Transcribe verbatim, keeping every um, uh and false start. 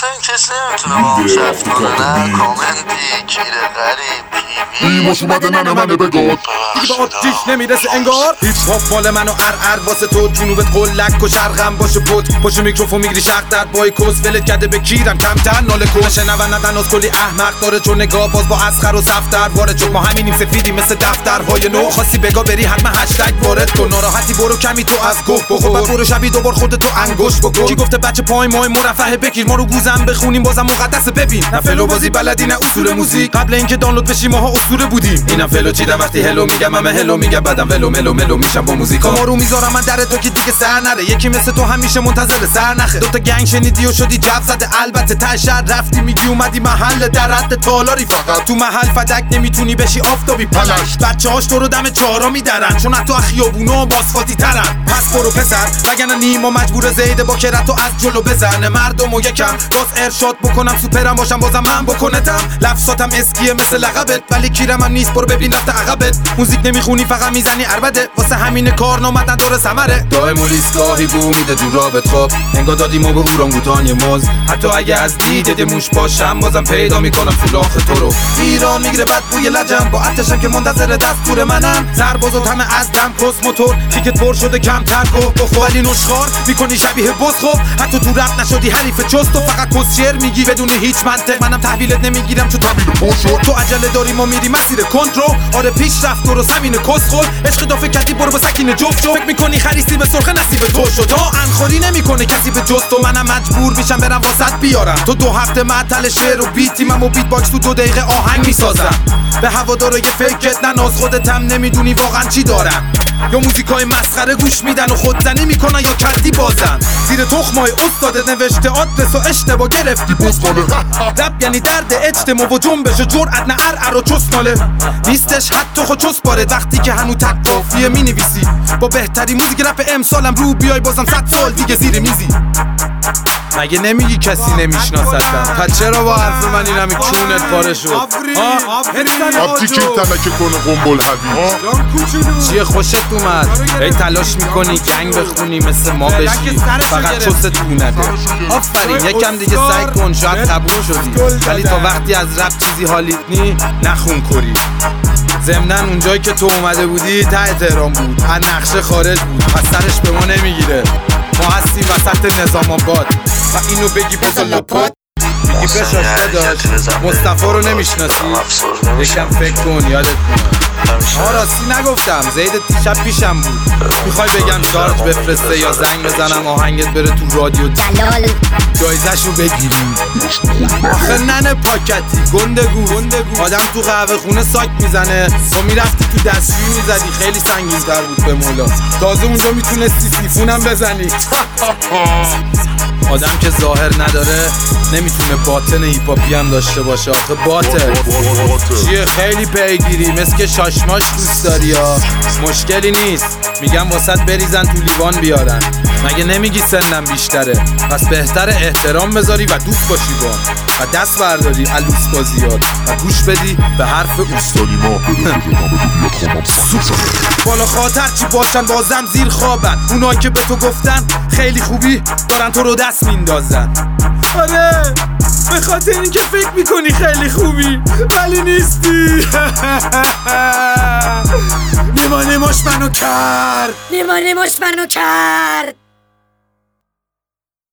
اصلا کسی نمیتونه با هم شرف کنه. نه کامنتی کیره غریب نیماش اومده ننه منه بگار دیگه به آتیش نمیرسه انگار. هیپ هاپ مال من و ار ار واسه تو جنوبت قلک و شرقم باشه پت پشت میکروفون میگیری شق در بای کس ولت کرده به کیرم کمتر ناله کش شنون ندن از کلی احمق داره چون نگاه باز با اسخر و صفتر وارد شد. ما همینیم سفیدی مثل دفترهای نو خاصی بگا بری حتما هشتگ وارد کن. ناراحتی برو کمی تو از گفت بخور بعد برو شبی دوبار خودتو انگشت بکن. کی گفته بچه پای مای مرفه بگیر ما رو گوزم بخونیم بازم مقدس ببین. نه فلو بازی بلدی نه اصول موزیک قبل اینکه دانلود بشیم ماها اسطوره بودیم. اینم فلو چیدم وقتی هلو میگم همه هلو میگم بعدم ولو ملو ملو میشم با موزیکا. ما رو میذارم من در تو که دیگه سر نره. یکی مثل تو همیشه منتظر سر نخه. دوتا گنگ شنیدی و شدی جب زده البته ته شهر رفتی میگی اومدی محل در حد تالاری فقط تو محل فدک نمیتونی بشی آفتابی پلش. بچه‌هاش تو رو دم چهارا میدرن چون تو خیابونا باسفالتی ترن. پس برو پسر وگرنه نیما مجبور زیده با کرتو از جلو بزنه مردمو یکم باز ارشاد بکنم سوپرم باشم بازم من بکنتم. لفظاتم اسکیه مثل لقبت ولی کیرم هم نیست برو ببین رفته عقبت. موزیک نمیخونی فقط میزنی عربده واسه همین کار نامد نداره ثمره. دائم لیسگاهی بو میده تو رابط خب انگار دادیم و به اورانگوتان موز. حتی اگه از دیدت موش باشم بازم پیدا میکنم تو لاخ تو رو. ایران میگیره بد بوی لجم با عطشم که منتظر دستور منم. سرباز و تمه از دم کس موتور کیکت پر شده کمتر گفت بخور ولی نشخوار میکنی شبیه بز خب حتی تو رپ نشدی حریف جست و فقط کس شعر میگی بدون هیچ منطق. منم تحویلت نمیگیرم چون تحویل تو عجله داری ما میری مسیر کنترل. آره پیش رفت درست همین کس خور عشق دافه کتی برو با سکین جفت جو. فکر میکنی خریسی به سرخه نصیب تو شد تا انخوری نمیکنه کسی به جز تو. منم مجبور میشم برم واسط بیارم تو دو هفته معطل شعر و بیتی من و بیت باکس تو دو دقیقه آهنگ میسازم. به هوادارای فیکت نناز خودت هم نمیدونی واقعا چی دارم. یا موزیکای مسخره گوش میدن و خودزنی میکنن یا کردی بازن. زیر تخمای استاد نوشته آدرس و اشتباه گرفتی بسماله. رپ یعنی درد اجتماع و جنبش و جرأت نه ار و چسماله. نیستش حتی خود چس باره وقتی که هنو تک کافیه مینویسی. با بهتری موزیک رپ امسالم رو بیای بازم صد سال دیگه زیر میزی. مگه نمیگی کسی نمیشناستم پس چرا با حرف من اینم کونت پاره شد؟ آبتی که تنکه کنه قنبل حوی چیه خوشت اومد؟ ای تلاش میکنی گنگ بخونی مثل ما بشی فقط چست تو نده. آفرین یکم دیگه سعی کن شاید قبول شدی ولی تا وقتی از رپ چیزی حالیت نی نخون کری. ضمناً اونجایی که تو اومده بودی ته تهران بود هر نقشه خارج بود پس سرش به ما نمیگیره. ما هستیم وسط نظام آباد و اینو بگی بزن لپات میگی بشاشته داشت مصطفی رو نمیشناسی یکم فکر کن یادت کنم. آه راستی نگفتم زید دیشب پیشم بود میخوای بگم شارژ بفرسته یا زنگ بزنم آهنگت بره تو رادیو دلال جایزشو بگیریم. آخه ننه پاکتی گندگو آدم تو قهوه خونه ساک میزنه تو میرفتی تو دستشویی میزدی خیلی سنگین‌تر بود به مولا. تازه اونجا میتونستی سیفونم بزنی. آدم که ظاهر نداره نمیتونه باطن هیپاپی هم داشته باشه. آخه باطن چیه خیلی پیگیری مثل که شاشماش دوست داری ها. مشکلی نیست میگم واسط بریزن تو لیوان بیارن. مگه نمیگی سنم بیشتره پس بهتر احترام بذاری و دوست باشی با و دست برداری الوس بازیات و گوش بدی به حرف استانی ما بالا خاطر چی باشن بازم زیر خوابن. اونایی که به تو گفتن خیلی خوبی دارن تو رو دست میندازن. آره به خاطر اینکه فکر میکنی خیلی خوبی ولی نیستی. نیما نیماش منو کرد نیما نیماش منو کرد.